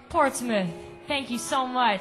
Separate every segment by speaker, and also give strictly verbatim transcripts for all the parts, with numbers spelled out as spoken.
Speaker 1: Portsmouth, thank you so much.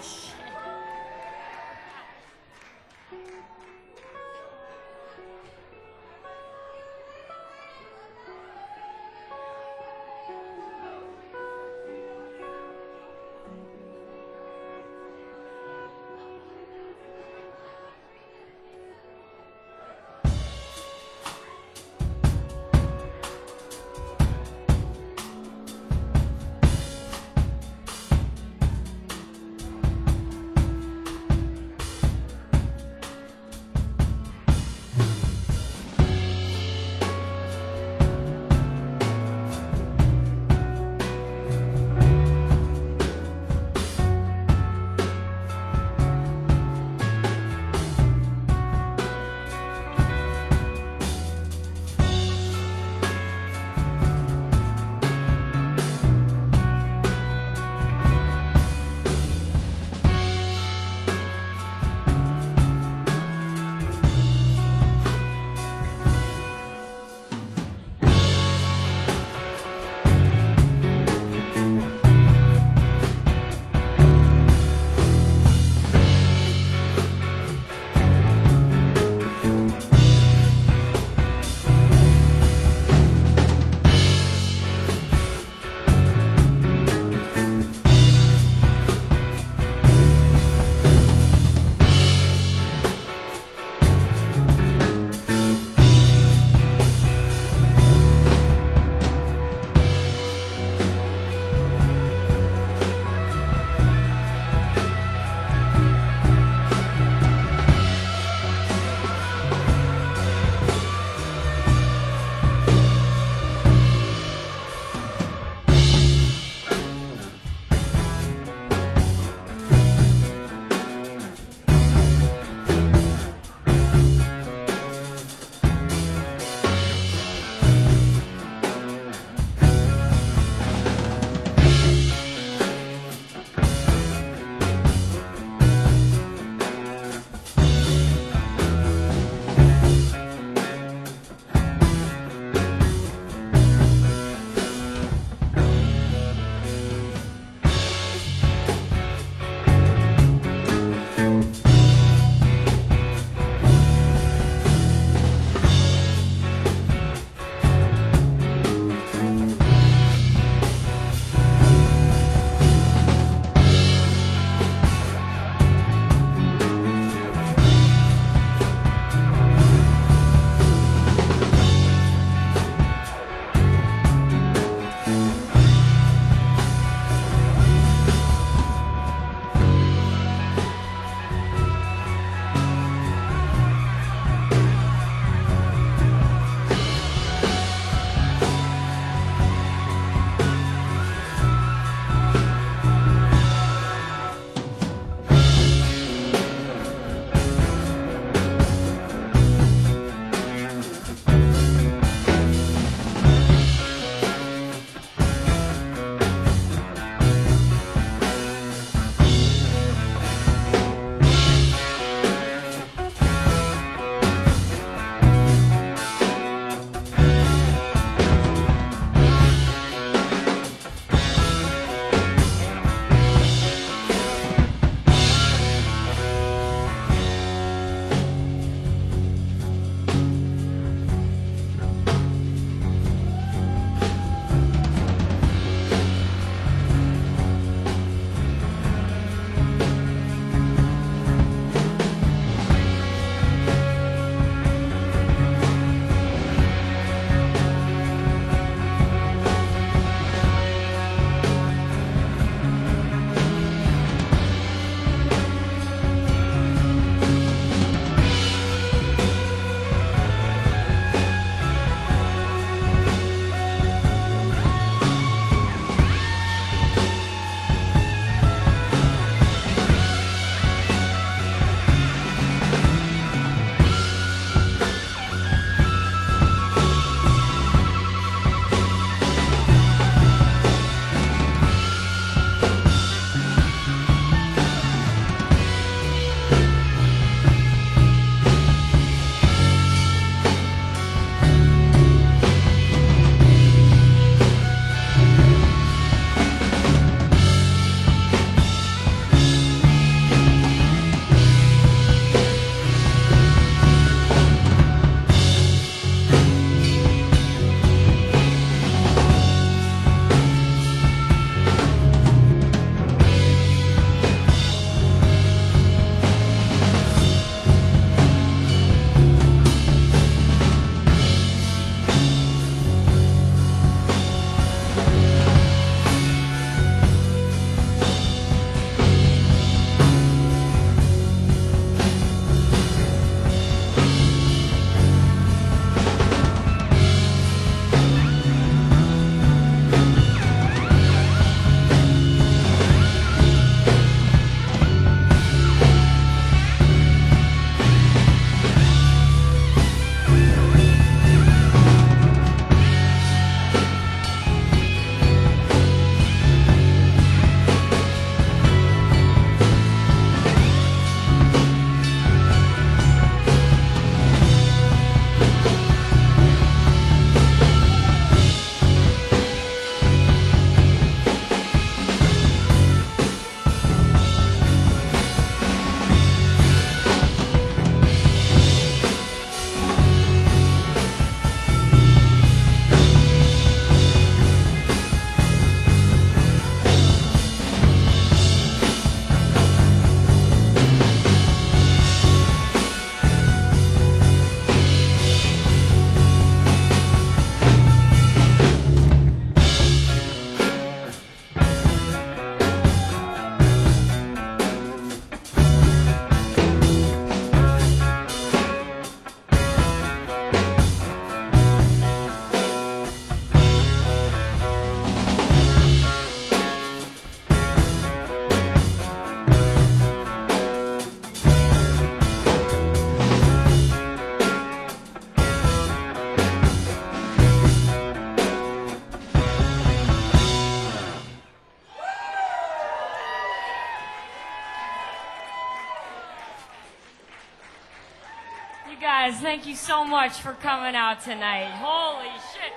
Speaker 1: guys. Thank you so much for coming out tonight. Holy shit.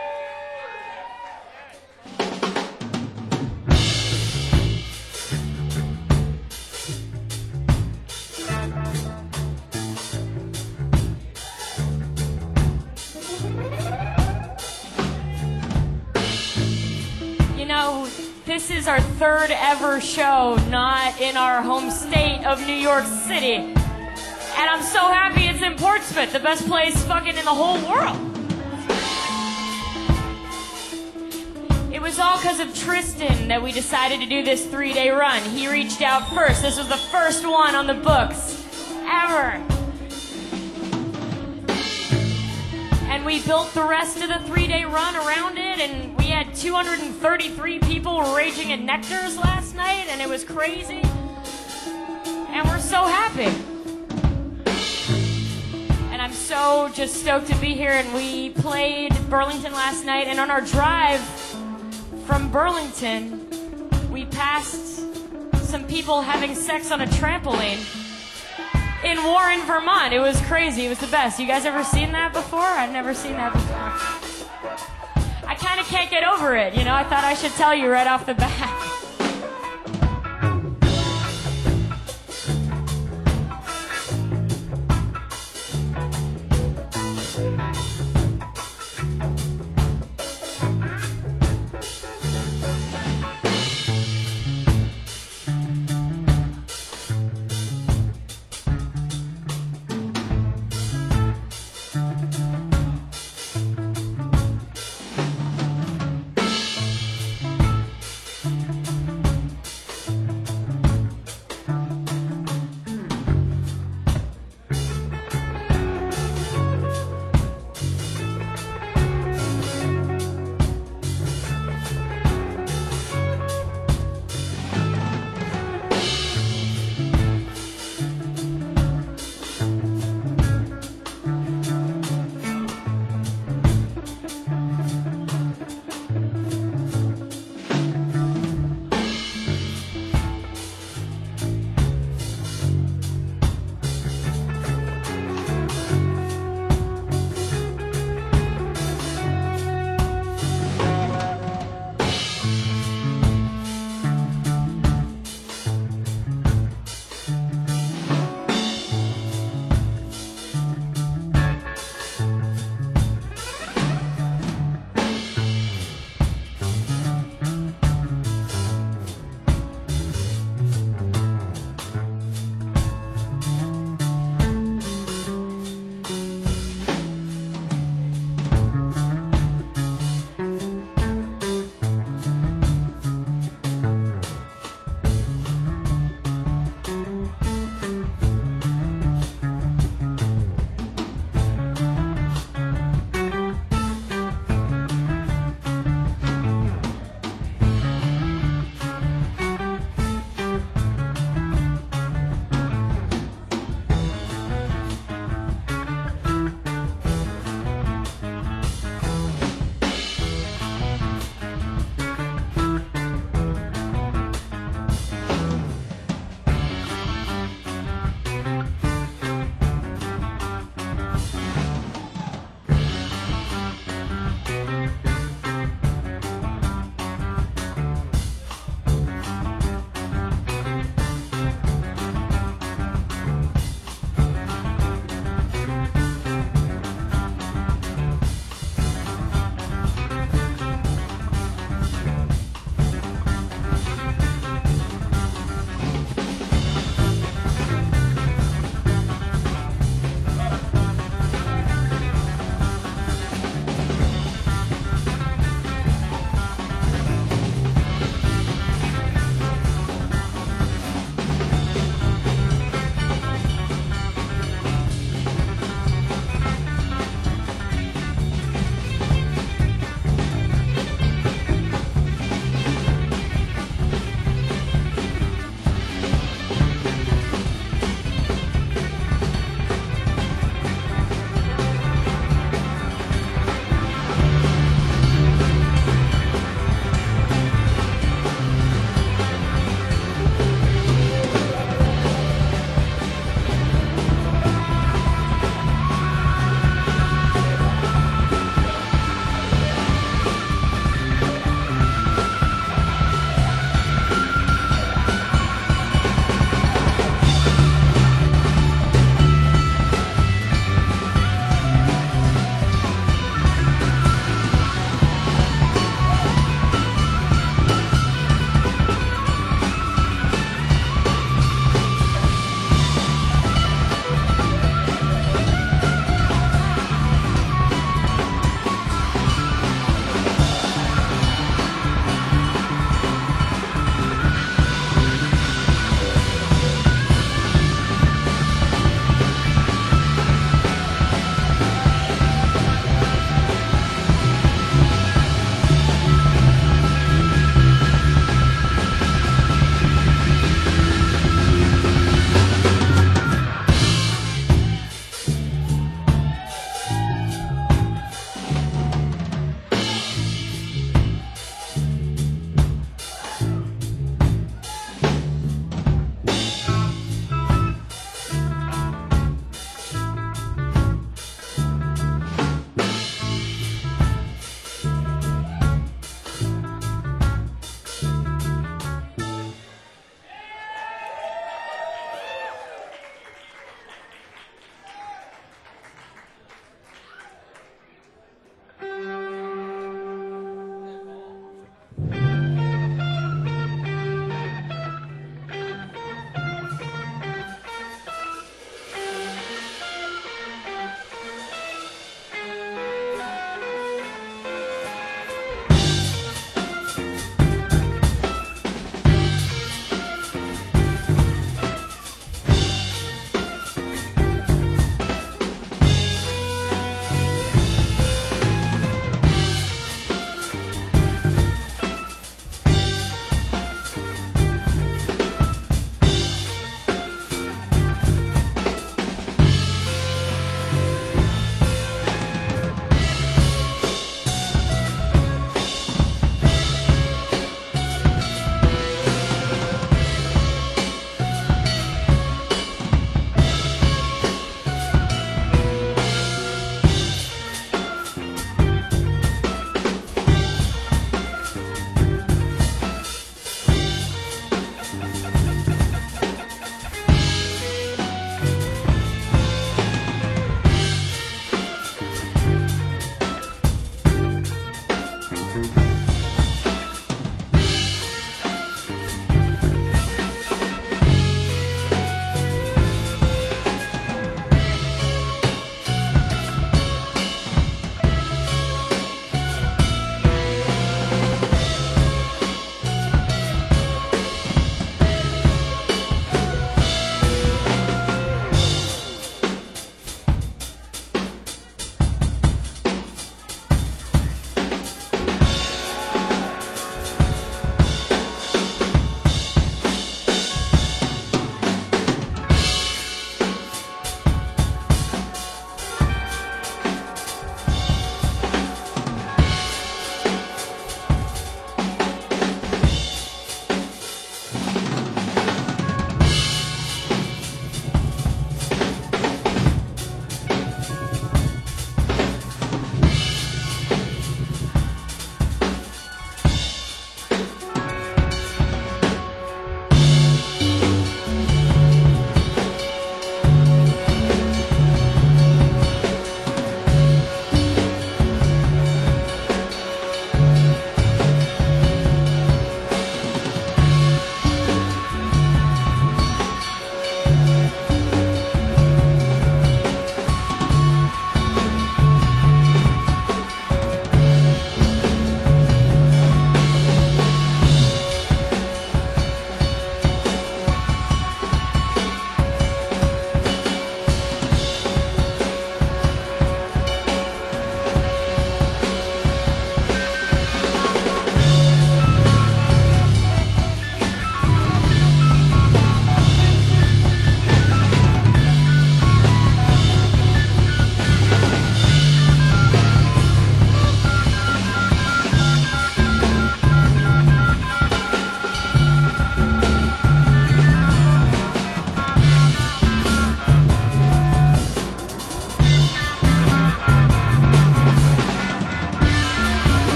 Speaker 1: You know, this is our third ever show not in our home state of New York City. And I'm so happy it's in Portsmouth, the best place fucking in the whole world. It was all because of Tristan that we decided to do this three-day run. He reached out first. This was the first one on the books ever. And we built the rest of the three-day run around it, and we had two hundred thirty-three people raging at Nectar's last night, and it was crazy. And we're so happy. And I'm so just stoked to be here. And we played Burlington last night, and on our drive from Burlington, we passed some people having sex on a trampoline in Warren, Vermont. It was crazy. It was the best. You guys ever seen that before? I've never seen that before. I kind of can't get over it, you know? I thought I should tell you right off the bat.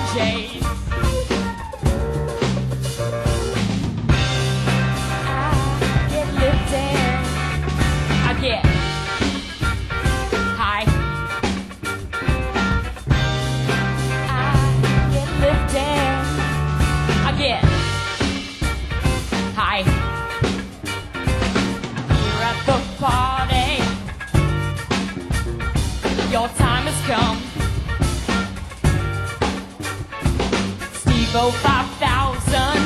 Speaker 1: J's. I get lifted. I get high. I get lifted. I get high. Here at the party, your time has come. Steve-O five thousand,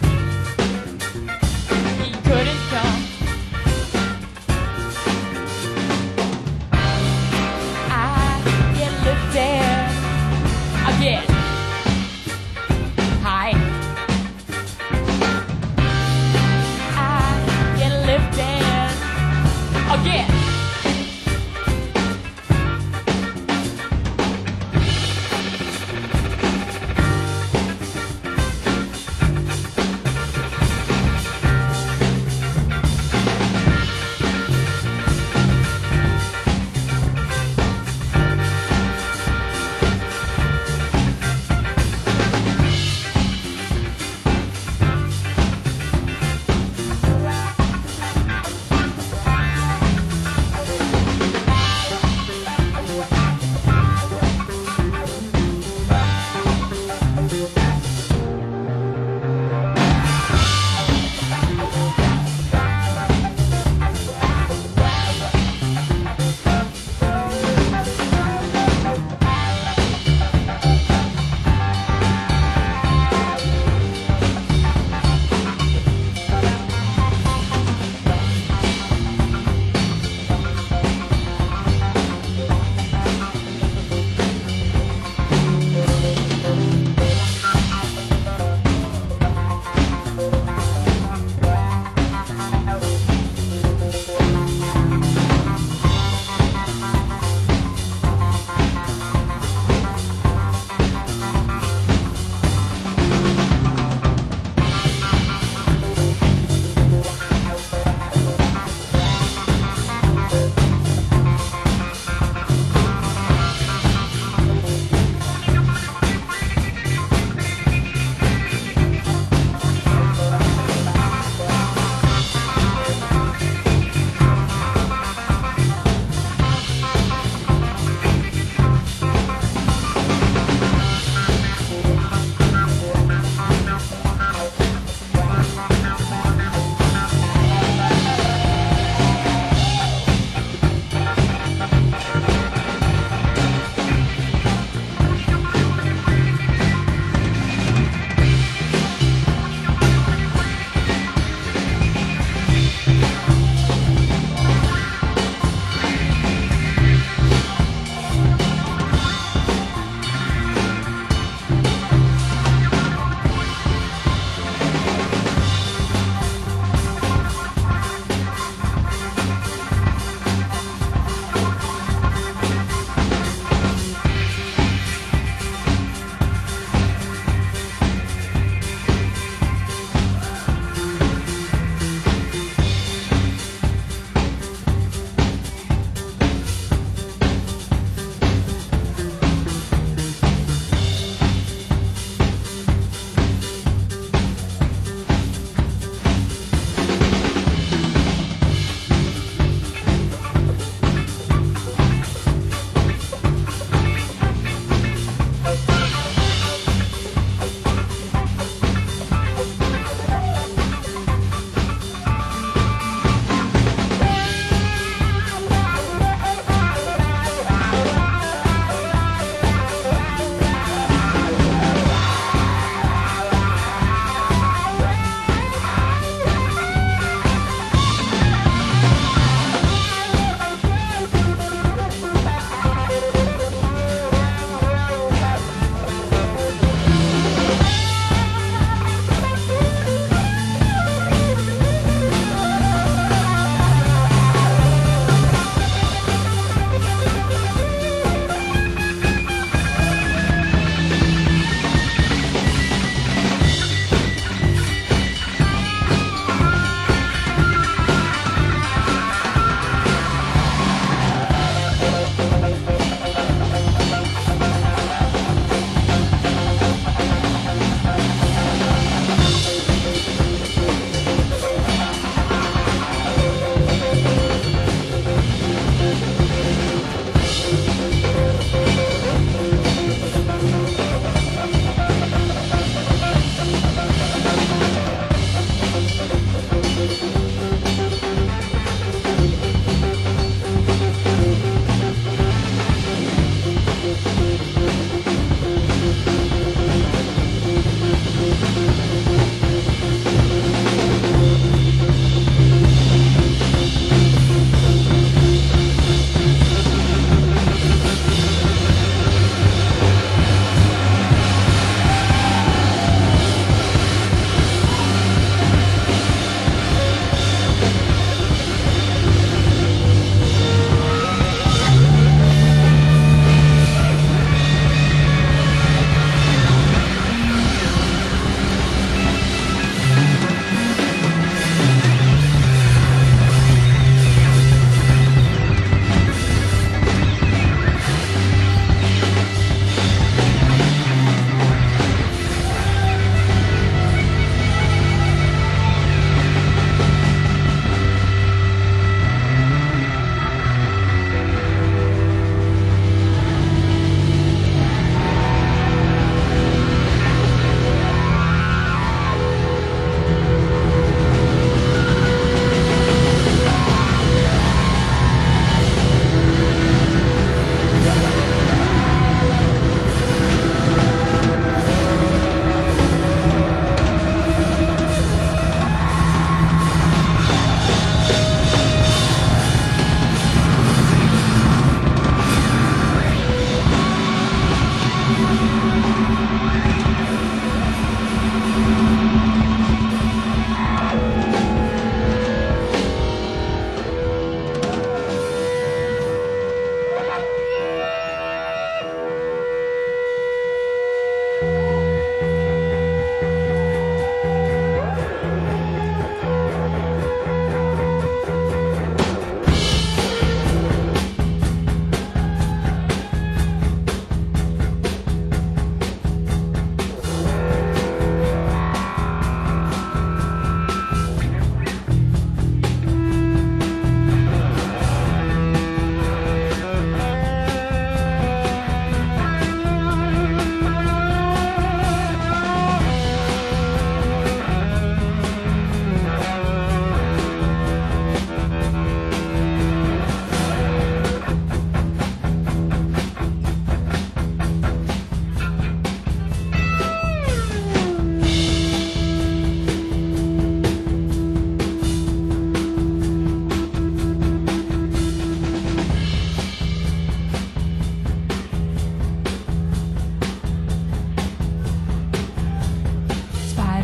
Speaker 1: he couldn't come. I get lifted, I get high. I get lifted, again.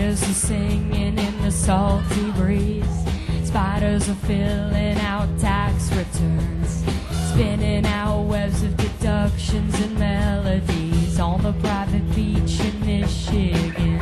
Speaker 1: spiders are singing in the salty breeze. Spiders are filling out tax returns, spinning out webs of deductions and melodies on the private beach in Michigan.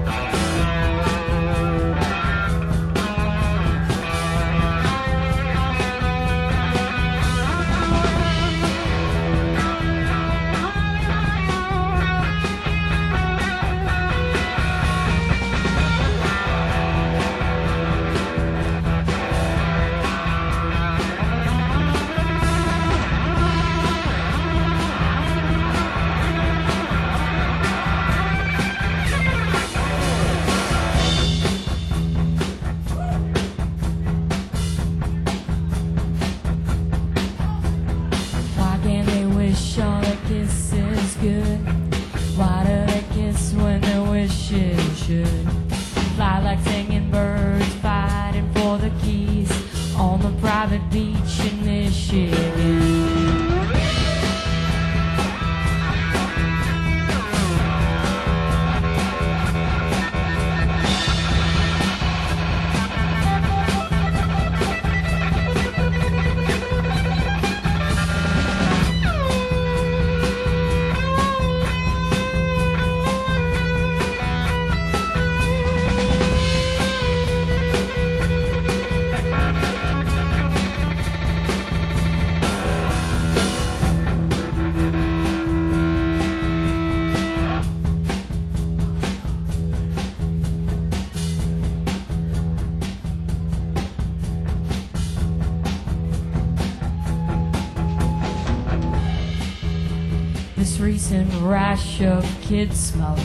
Speaker 1: Recent rash of kid smoke,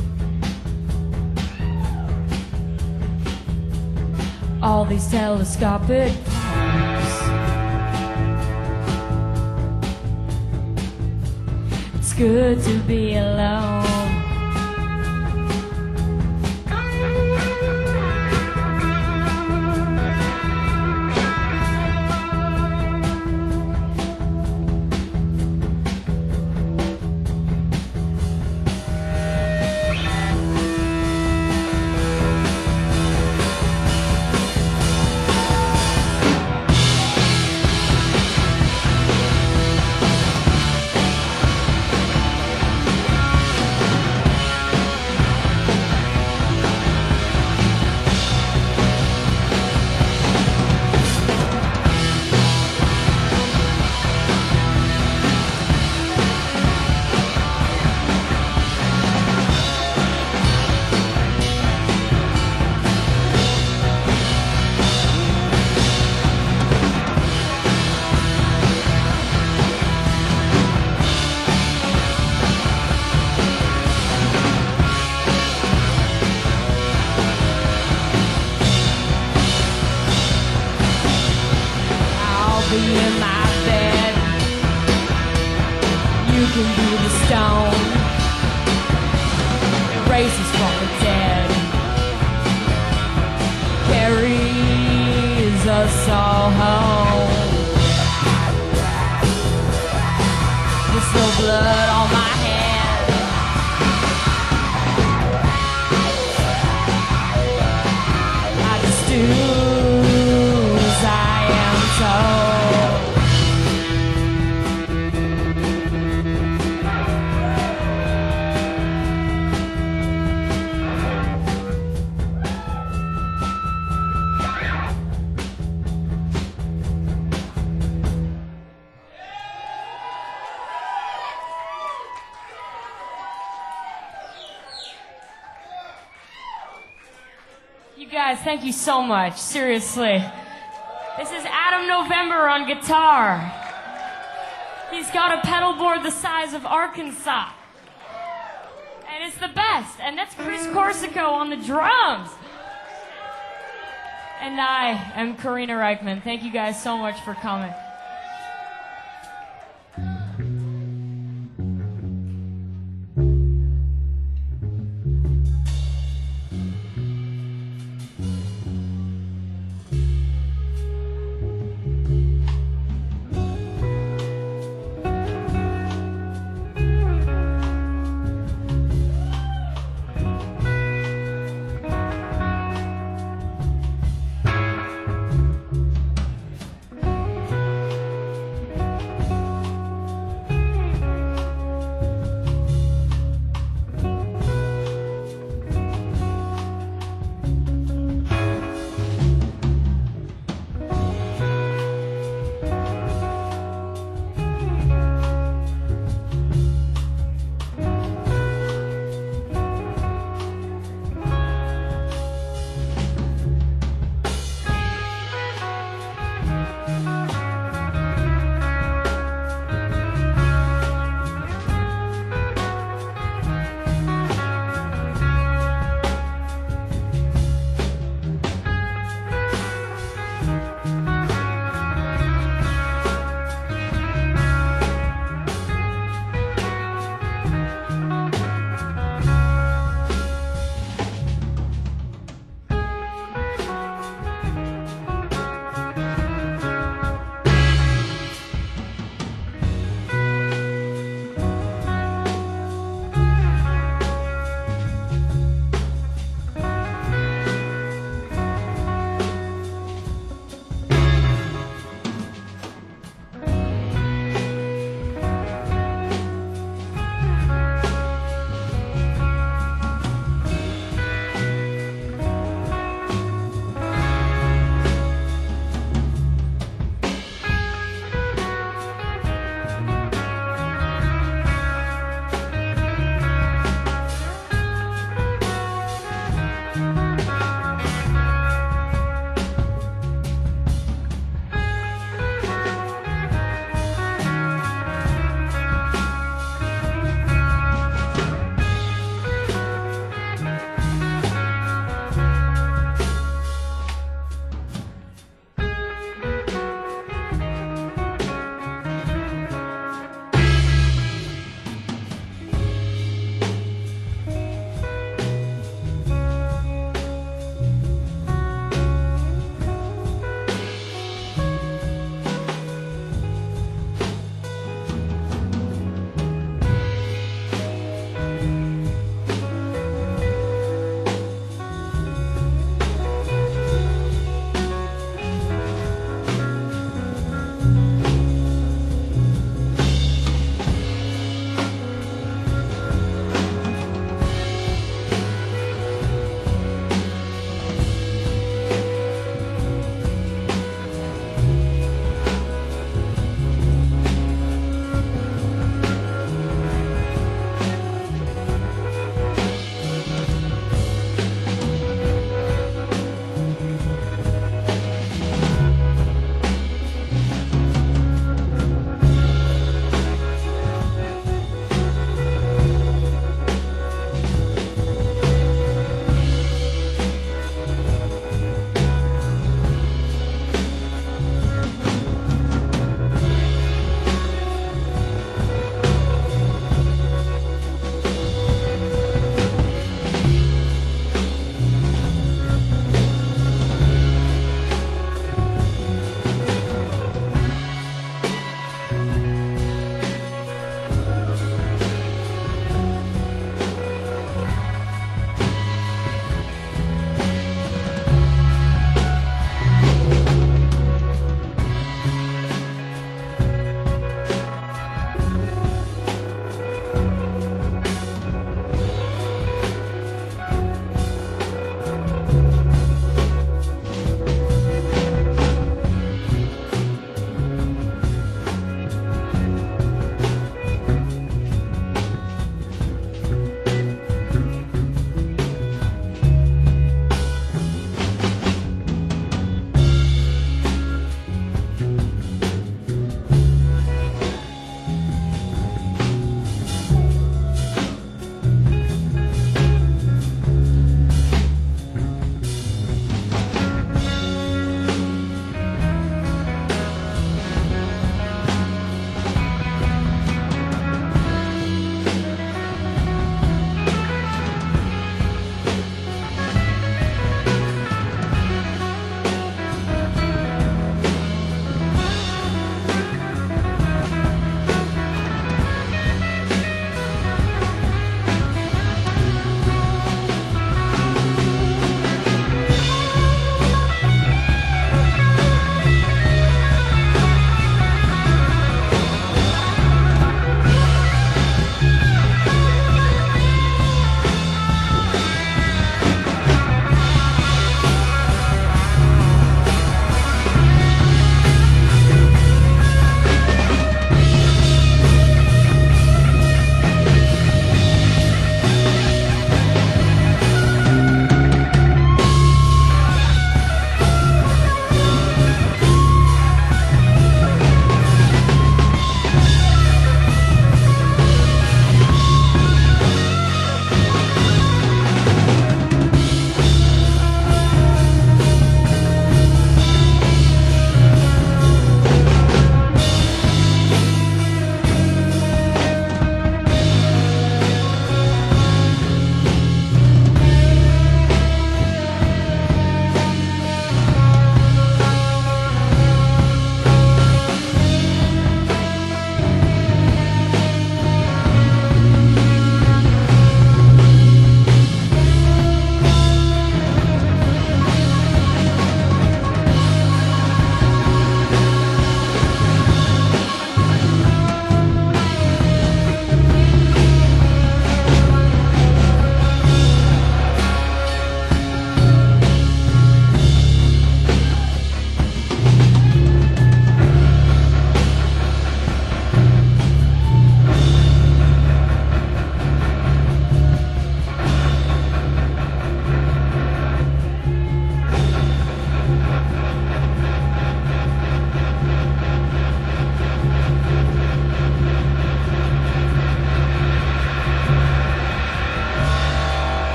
Speaker 1: all these telescopic pumps. It's good to be alone. Guys, thank you so much. Seriously. This is Adam November on guitar. He's got a pedal board the size of Arkansas. And it's the best. And that's Chris Corsico on the drums. And I am Karina Reichman. Thank you guys so much for coming.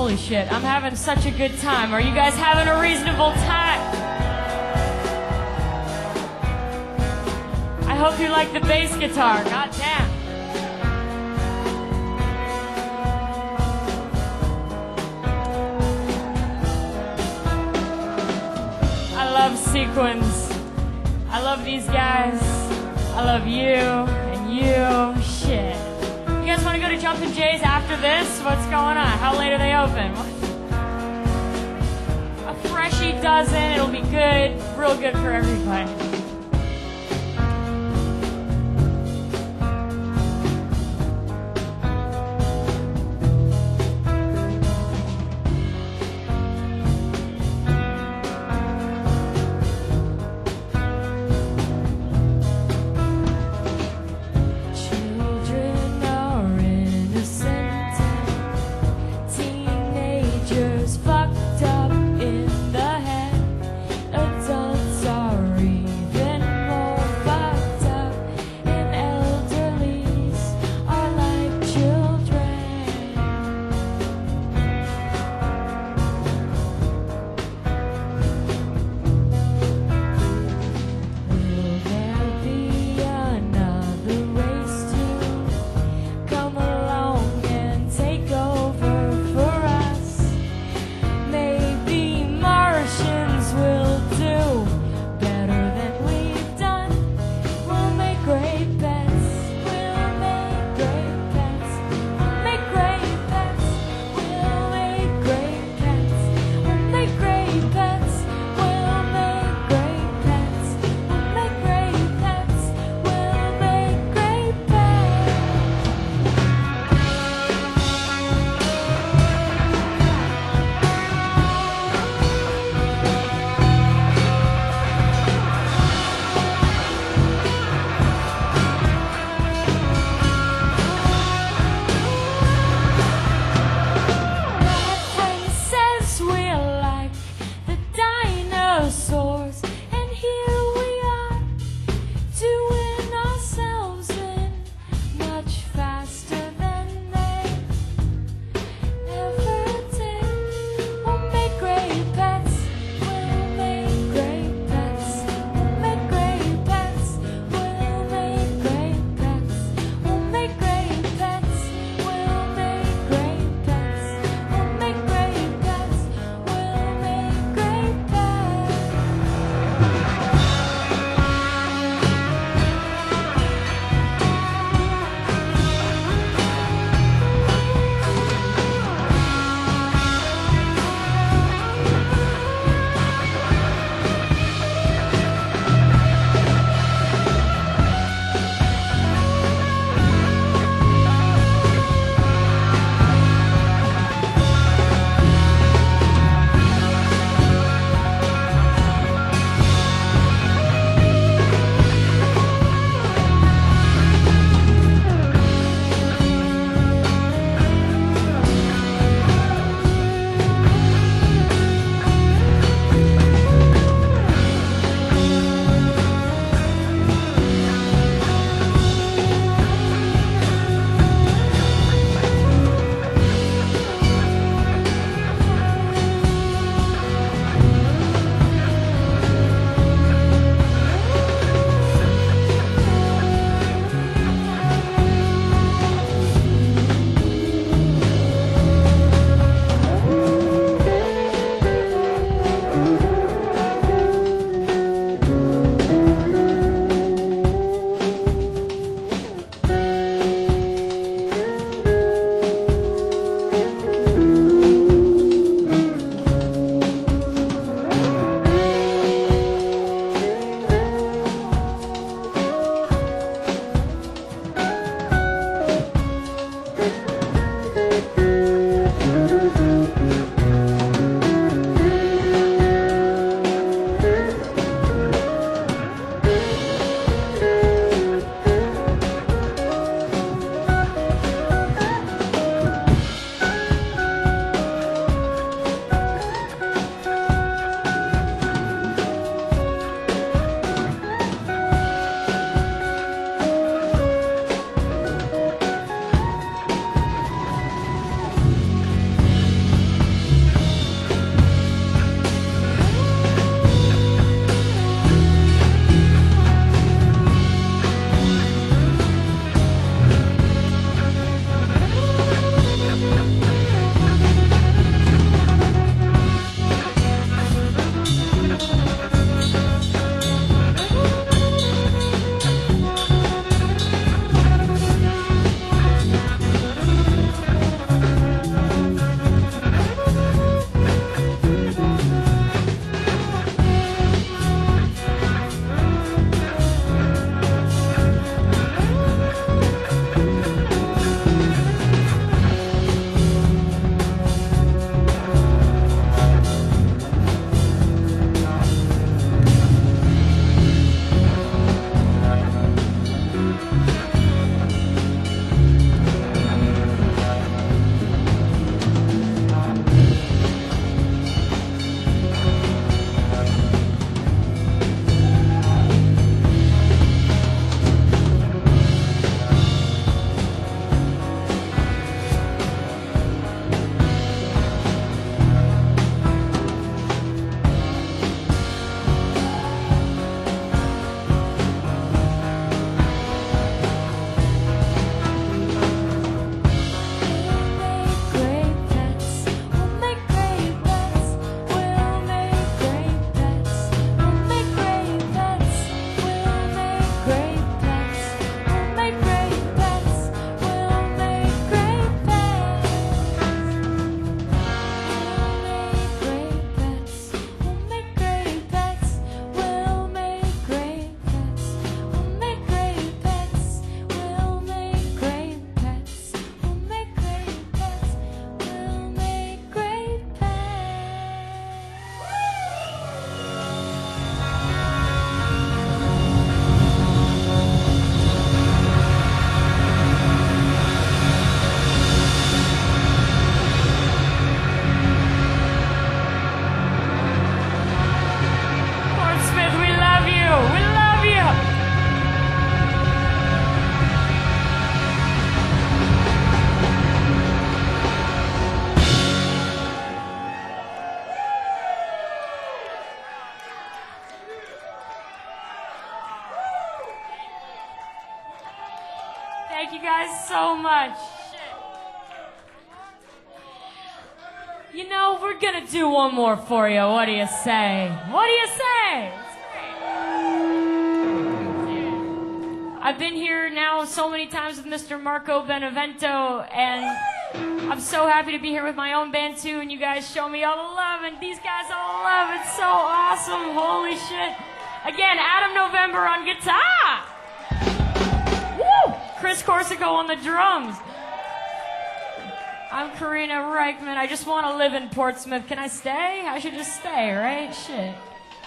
Speaker 1: Holy shit, I'm having such a good time. Are you guys having a reasonable time? I hope you like the bass guitar. God damn. I love Sequins. I love these guys. I love you and you. Shit. You guys want to go to Jumpin' Jays after this? What's going on? How late are they open? What? A freshie dozen. It'll be good. Real good for everybody.
Speaker 2: Fucked up in the head, adults are real.
Speaker 1: Thank you guys so much. You know, we're gonna do one more for you. What do you say? What do you say? I've been here now so many times with Mister Marco Benevento, and I'm so happy to be here with my own band too, and you guys show me all the love, and these guys all the love. It's so awesome. Holy shit. Again, Adam November on guitar. Woo! Chris Corsico on the drums. I'm Karina Reichman. I just want to live in Portsmouth. Can I stay? I should just stay, right? Shit.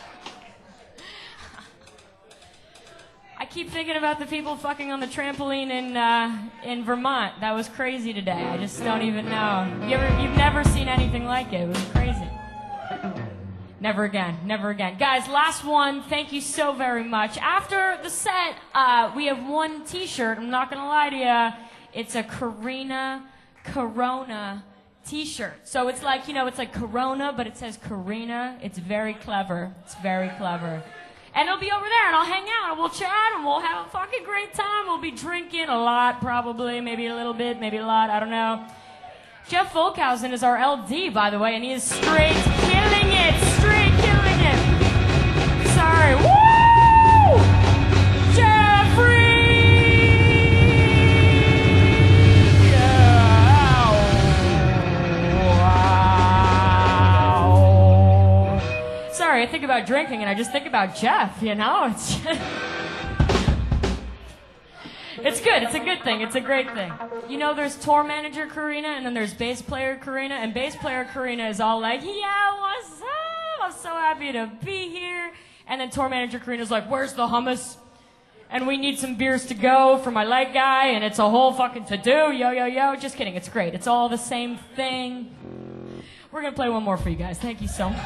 Speaker 1: I keep thinking about the people fucking on the trampoline in uh, in Vermont. That was crazy today. I just don't even know. You ever, you've never seen anything like it. It was crazy. Never again. Never again. Guys, last one. Thank you so very much. After the set, uh, we have one T-shirt. I'm not going to lie to you. It's a Karina Corona T-shirt. So it's like, you know, it's like Corona, but it says Karina. It's very clever. It's very clever. And it'll be over there, and I'll hang out, and we'll chat, and we'll have a fucking great time. We'll be drinking a lot, probably, maybe a little bit, maybe a lot, I don't know. Jeff Folkhausen is our L D, by the way, and he is straight killing it, straight killing it. Sorry. Woo! Jeffrey! Sorry, I think about drinking and I just think about Jeff, you know? It's just... It's good. It's a good thing. It's a great thing. You know, there's tour manager Karina and then there's bass player Karina, and bass player Karina is all like, yeah, what's up? I'm so happy to be here. And then tour manager Karina's like, where's the hummus? And we need some beers to go for my leg guy, and it's a whole fucking to-do. Yo, yo, yo. Just kidding. It's great. It's all the same thing. We're going to play one more for you guys. Thank you so much.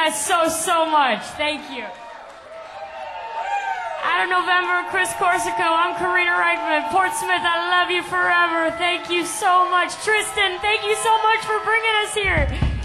Speaker 1: guys so, so much. Thank you. Out of November, Chris Corsico. I'm Karina Reichman. Portsmouth, I love you forever. Thank you so much. Tristan, thank you so much for bringing us here.